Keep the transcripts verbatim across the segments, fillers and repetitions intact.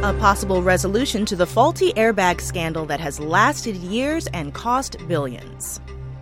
a possible resolution to the faulty airbag scandal that has lasted years and cost billions.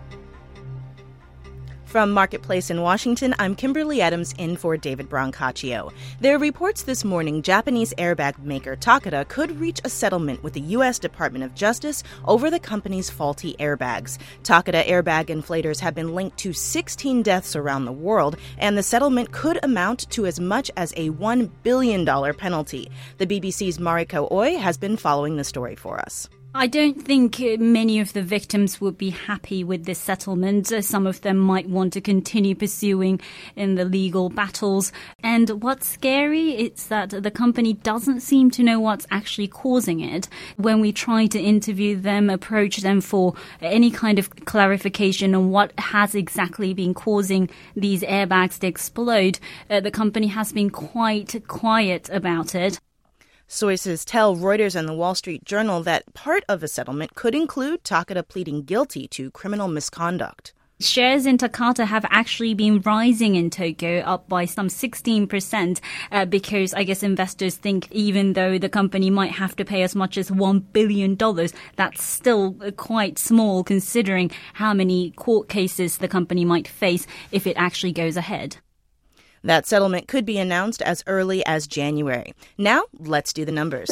From Marketplace in Washington, I'm Kimberly Adams in for David Brancaccio. There are reports this morning Japanese airbag maker Takata could reach a settlement with the U S Department of Justice over the company's faulty airbags. Takata airbag inflators have been linked to sixteen deaths around the world, and the settlement could amount to as much as a one billion dollars penalty. The B B C's Mariko Oi has been following the story for us. I don't think many of the victims would be happy with this settlement. Some of them might want to continue pursuing in the legal battles. And what's scary is that the company doesn't seem to know what's actually causing it. When we try to interview them, approach them for any kind of clarification on what has exactly been causing these airbags to explode, uh, the company has been quite quiet about it. Sources tell Reuters and the Wall Street Journal that part of the settlement could include Takata pleading guilty to criminal misconduct. Shares in Takata have actually been rising in Tokyo, up by some sixteen percent, uh, because I guess investors think even though the company might have to pay as much as one billion dollars, that's still quite small considering how many court cases the company might face if it actually goes ahead. That settlement could be announced as early as January. Now, let's do the numbers.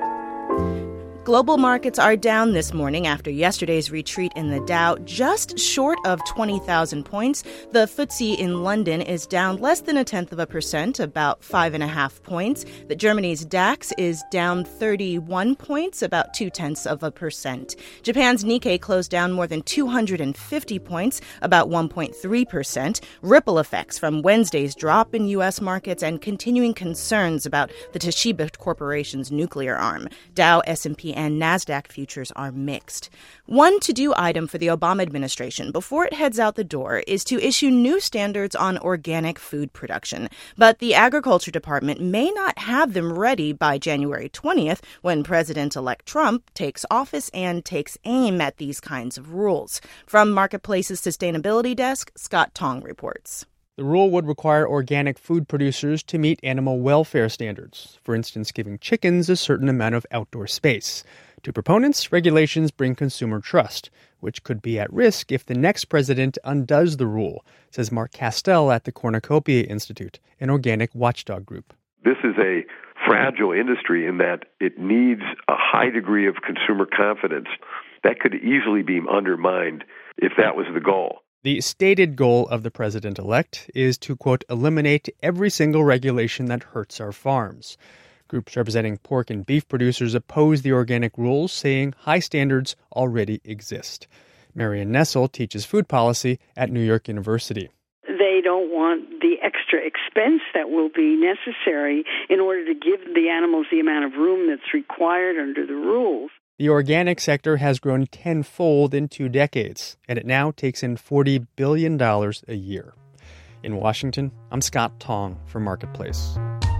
Global markets are down this morning after yesterday's retreat in the Dow, just short of twenty thousand points. The F T S E in London is down less than a tenth of a percent, about five and a half points. The Germany's DAX is down thirty-one points, about two tenths of a percent. Japan's Nikkei closed down more than two hundred fifty points, about one point three percent. Ripple effects from Wednesday's drop in U S markets and continuing concerns about the Toshiba Corporation's nuclear arm. Dow, S and P, and NASDAQ futures are mixed. One to-do item for the Obama administration before it heads out the door is to issue new standards on organic food production. But the Agriculture Department may not have them ready by January twentieth when President-elect Trump takes office and takes aim at these kinds of rules. From Marketplace's Sustainability Desk, Scott Tong reports. The rule would require organic food producers to meet animal welfare standards, for instance, giving chickens a certain amount of outdoor space. To proponents, regulations bring consumer trust, which could be at risk if the next president undoes the rule, says Mark Castell at the Cornucopia Institute, an organic watchdog group. This is a fragile industry in that it needs a high degree of consumer confidence that could easily be undermined if that was the goal. The stated goal of the president-elect is to, quote, eliminate every single regulation that hurts our farms. Groups representing pork and beef producers oppose the organic rules, saying high standards already exist. Marian Nessel teaches food policy at New York University. They don't want the extra expense that will be necessary in order to give the animals the amount of room that's required under the rules. The organic sector has grown tenfold in two decades, and it now takes in forty billion dollars a year. In Washington, I'm Scott Tong for Marketplace.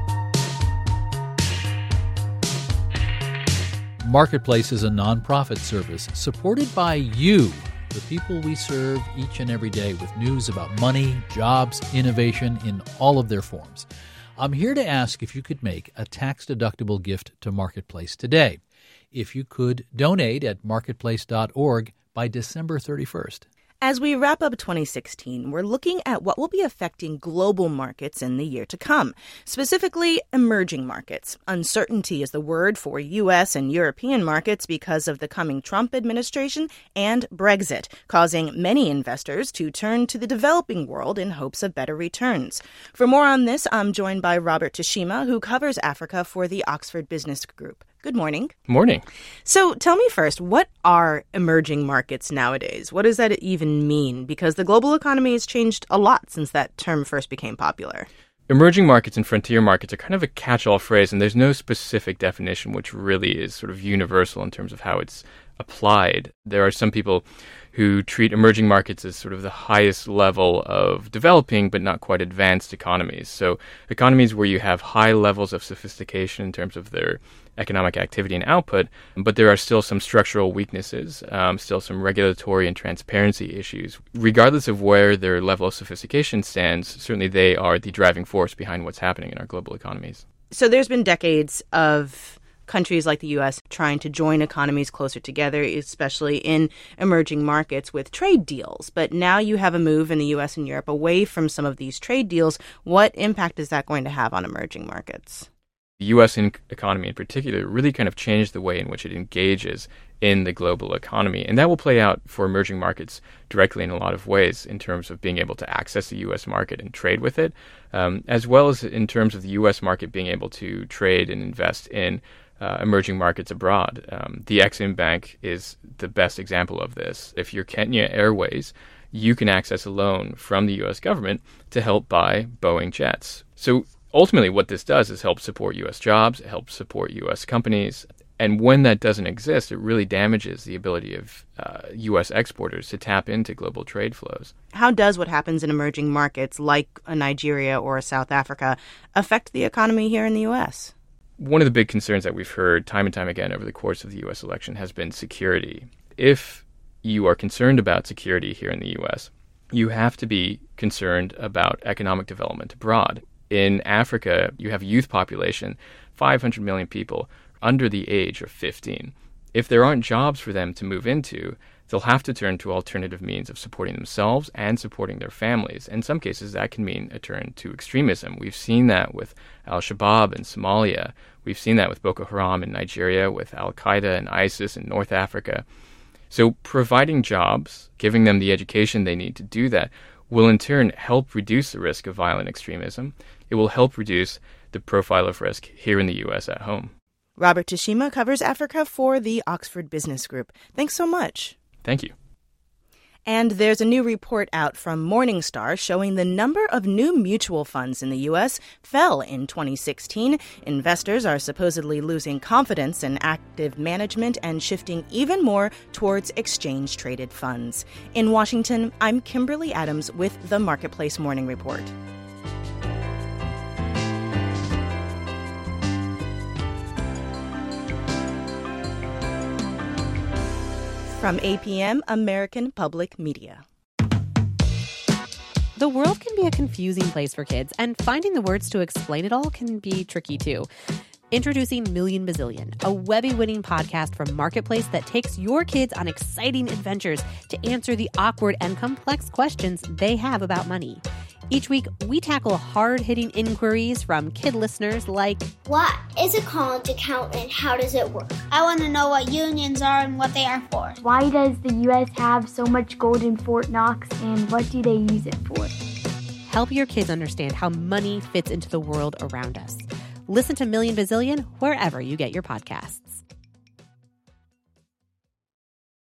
Marketplace is a nonprofit service supported by you, the people we serve each and every day with news about money, jobs, innovation in all of their forms. I'm here to ask if you could make a tax-deductible gift to Marketplace today. If you could donate at marketplace dot org by December thirty-first. As we wrap up twenty sixteen, we're looking at what will be affecting global markets in the year to come, specifically emerging markets. Uncertainty is the word for U S and European markets because of the coming Trump administration and Brexit, causing many investors to turn to the developing world in hopes of better returns. For more on this, I'm joined by Robert Tashima, who covers Africa for the Oxford Business Group. Good morning. Morning. So tell me first, what are emerging markets nowadays? What does that even mean? Because the global economy has changed a lot since that term first became popular. Emerging markets and frontier markets are kind of a catch-all phrase, and there's no specific definition which really is sort of universal in terms of how it's applied. There are some people who treat emerging markets as sort of the highest level of developing but not quite advanced economies. So economies where you have high levels of sophistication in terms of their economic activity and output, but there are still some structural weaknesses, um, still some regulatory and transparency issues. Regardless of where their level of sophistication stands, certainly they are the driving force behind what's happening in our global economies. So there's been decades of countries like the U S trying to join economies closer together, especially in emerging markets with trade deals. But now you have a move in the U S and Europe away from some of these trade deals. What impact is that going to have on emerging markets? The U S in- economy in particular really kind of changed the way in which it engages in the global economy. And that will play out for emerging markets directly in a lot of ways in terms of being able to access the U S market and trade with it, um, as well as in terms of the U S market being able to trade and invest in uh, emerging markets abroad. Um, the Exim Bank is the best example of this. If you're Kenya Airways, you can access a loan from the U S government to help buy Boeing jets. So ultimately, what this does is help support U S jobs, it helps support U S companies. And when that doesn't exist, it really damages the ability of uh, U S exporters to tap into global trade flows. How does what happens in emerging markets like a Nigeria or a South Africa affect the economy here in the U S? One of the big concerns that we've heard time and time again over the course of the U S election has been security. If you are concerned about security here in the U S, you have to be concerned about economic development abroad. In Africa, you have a youth population, five hundred million people, under the age of fifteen. If there aren't jobs for them to move into, they'll have to turn to alternative means of supporting themselves and supporting their families. In some cases, that can mean a turn to extremism. We've seen that with al-Shabaab in Somalia. We've seen that with Boko Haram in Nigeria, with al-Qaeda and ISIS in North Africa. So providing jobs, giving them the education they need to do that, will in turn help reduce the risk of violent extremism. It will help reduce the profile of risk here in the U S at home. Robert Tashima covers Africa for the Oxford Business Group. Thanks so much. Thank you. And there's a new report out from Morningstar showing the number of new mutual funds in the U S fell in twenty sixteen. Investors are supposedly losing confidence in active management and shifting even more towards exchange-traded funds. In Washington, I'm Kimberly Adams with the Marketplace Morning Report. From A P M, American Public Media. The world can be a confusing place for kids, and finding the words to explain it all can be tricky too. Introducing Million Bazillion, a Webby-winning podcast from Marketplace that takes your kids on exciting adventures to answer the awkward and complex questions they have about money. Each week, we tackle hard-hitting inquiries from kid listeners like, what is a college account and how does it work? I want to know what unions are and what they are for. Why does the U S have so much gold in Fort Knox and what do they use it for? Help your kids understand how money fits into the world around us. Listen to Million Bazillion wherever you get your podcasts.